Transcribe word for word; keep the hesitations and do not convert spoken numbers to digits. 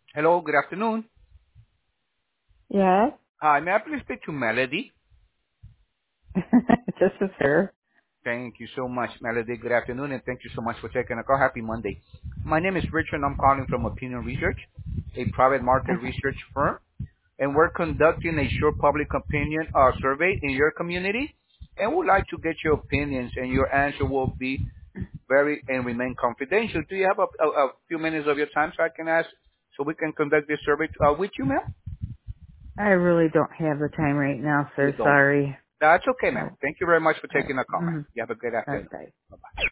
Hello, good afternoon. Yes, Hi, may I please speak to Melody? this is her. Thank you so much, Melody. Good afternoon, and thank you so much for taking a call. Happy Monday. My name is Richard, and I'm calling from Opinion Research, a private market research firm, and we're conducting a short public opinion uh, survey in your community, and we'd like to get your opinions, and your answer will be very and remain confidential. Do you have a, a, a few minutes of your time so I can ask, so we can conduct this survey uh, with you, ma'am? I really don't have the time right now, You sir. don't. Sorry. That's okay, ma'am. Oh, Thank you very much for all right. taking the call, ma'am. Mm-hmm. You have a good All afternoon. right, bye. Bye-bye.